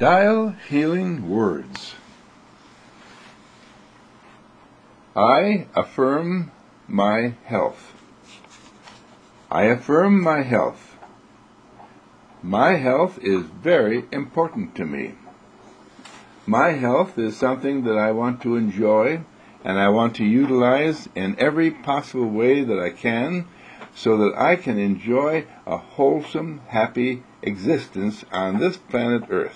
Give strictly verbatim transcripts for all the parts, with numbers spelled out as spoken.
Dial Healing Words. I affirm my health. I affirm my health. My health is very important to me. My health is something that I want to enjoy and I want to utilize in every possible way that I can so that I can enjoy a wholesome, happy existence on this planet Earth.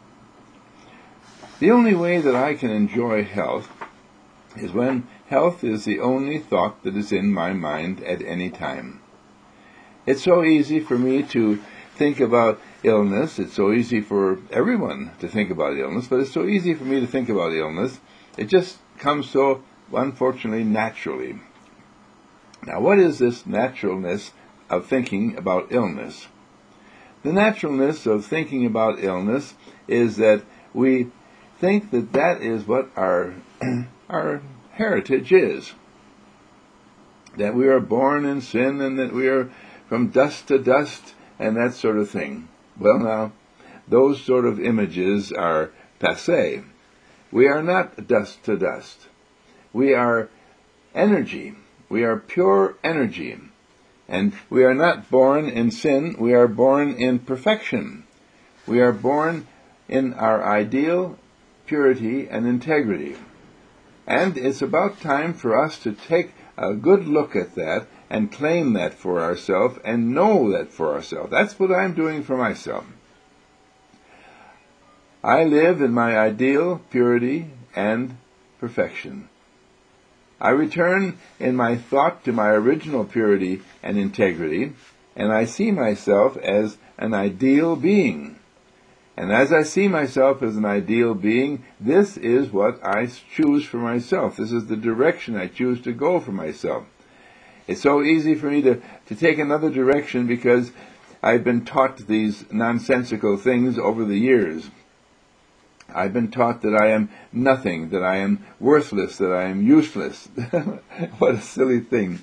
The only way that I can enjoy health is when health is the only thought that is in my mind at any time. It's so easy for me to think about illness. It's so easy for everyone to think about illness, but it's so easy for me to think about illness. It just comes so, unfortunately, naturally. Now, what is this naturalness of thinking about illness? The naturalness of thinking about illness is that we think that that is what our our heritage is. That we are born in sin and that we are from dust to dust and that sort of thing. Well, now, those sort of images are passé. We are not dust to dust. We are energy. We are pure energy. And we are not born in sin. We are born in perfection. We are born in our ideal purity and integrity. And it's about time for us to take a good look at that and claim that for ourselves and know that for ourselves. That's what I'm doing for myself. I live in my ideal purity and perfection. I return in my thought to my original purity and integrity, and I see myself as an ideal being. And as I see myself as an ideal being, this is what I choose for myself. This is the direction I choose to go for myself. It's so easy for me to, to take another direction because I've been taught these nonsensical things over the years. I've been taught that I am nothing, that I am worthless, that I am useless. What a silly thing.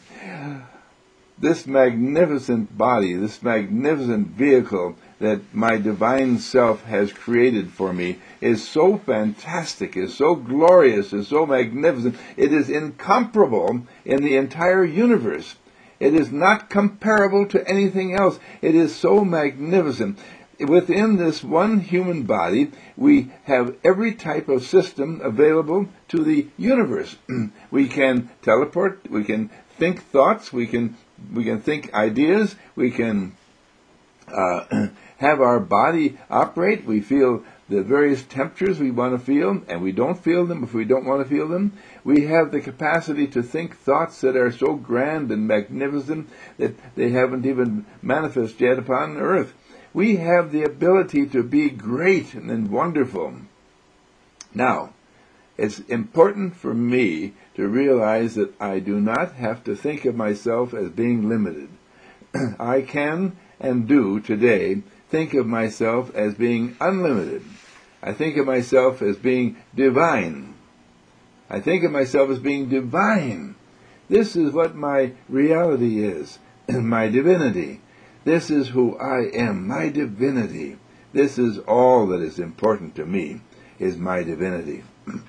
This magnificent body, this magnificent vehicle that my divine self has created for me is so fantastic, is so glorious, is so magnificent. It is incomparable in the entire universe. It is not comparable to anything else. It is so magnificent. Within this one human body, we have every type of system available to the universe. We can teleport, we can think thoughts, we can we can think ideas, we can uh, have our body operate. We feel the various temperatures we want to feel, and we don't feel them if we don't want to feel them. We have the capacity to think thoughts that are so grand and magnificent that they haven't even manifested yet upon earth. We have the ability to be great and wonderful. Now, it's important for me to realize that I do not have to think of myself as being limited. I can and do today think of myself as being unlimited. I think of myself as being divine. I think of myself as being divine. This is what my reality is, my divinity. This is who I am, my divinity. This is all that is important to me, is my divinity.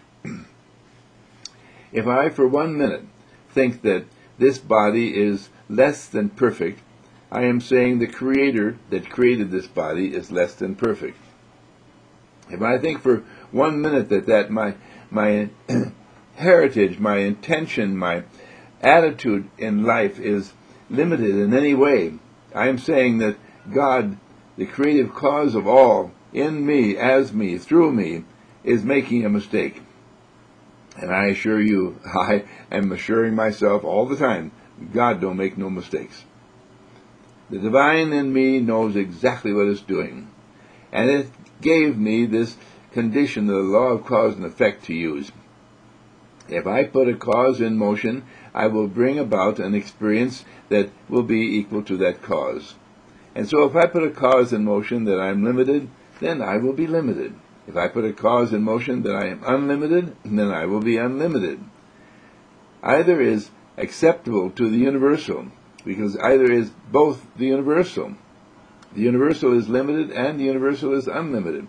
If I, for one minute, think that this body is less than perfect, I am saying the Creator that created this body is less than perfect. If I think for one minute that, that my, my heritage, my intention, my attitude in life is limited in any way, I am saying that God, the creative cause of all, in me, as me, through me, is making a mistake. And I assure you, I am assuring myself all the time, God don't make no mistakes. The divine in me knows exactly what it's doing. And it gave me this condition of the law of cause and effect to use. If I put a cause in motion, I will bring about an experience that will be equal to that cause. And so if I put a cause in motion that I am limited, then I will be limited. If I put a cause in motion that I am unlimited, then I will be unlimited. Either is acceptable to the universal, because either is both the universal. The universal is limited and the universal is unlimited.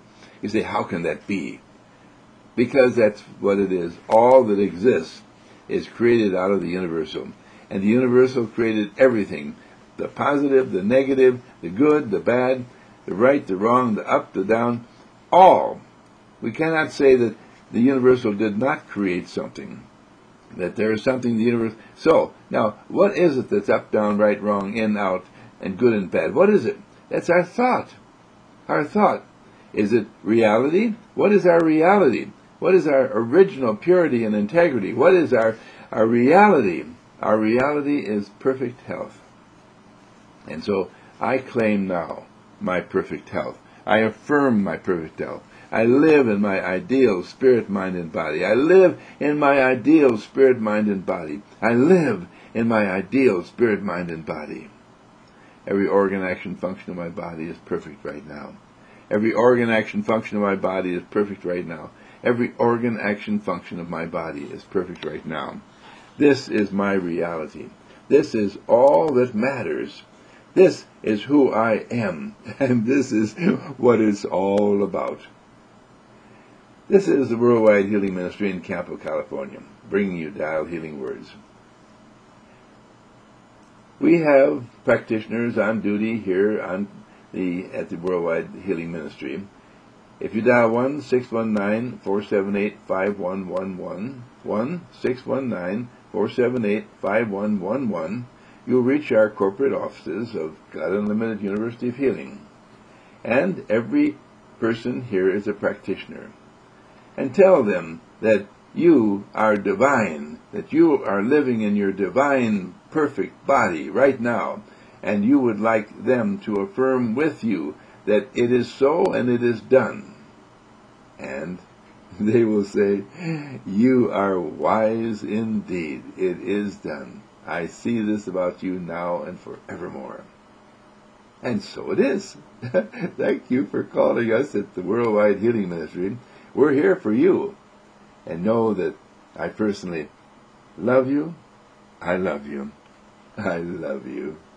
You say, how can that be? Because that's what it is. All that exists is created out of the universal. And the universal created everything. The positive, the negative, the good, the bad, the right, the wrong, the up, the down, all. We cannot say that the universal did not create something. That there is something in the universe. So, now, what is it that's up, down, right, wrong, in, out, and good and bad? What is it? That's our thought. Our thought. Is it reality? What is our reality? What is our original purity and integrity? What is our, our reality? Our reality is perfect health. And so I claim now my perfect health. I affirm my perfect health. I live in my ideal spirit, mind, and body. I live in my ideal spirit, mind, and body. I live in my ideal spirit, mind, and body. Every organ, action, function of my body is perfect right now. Every organ, action, function of my body is perfect right now. Every organ, action, function of my body is perfect right now. This is my reality. This is all that matters. This is who I am, and this is what it's all about. This is the Worldwide Healing Ministry in Campo, California, bringing you Dial Healing Words. We have practitioners on duty here on the at the Worldwide Healing Ministry. If you dial one six one nine, four seven eight, five one one one, one six one nine, four seven eight, five one one one, you'll reach our corporate offices of God Unlimited University of Healing. And every person here is a practitioner. And tell them that you are divine, that you are living in your divine, perfect body right now, and you would like them to affirm with you that it is so and it is done. And they will say, you are wise indeed. It is done. I see this about you now and forevermore. And so it is. Thank you for calling us at the Worldwide Healing Ministry. We're here for you. And know that I personally love you. I love you. I love you.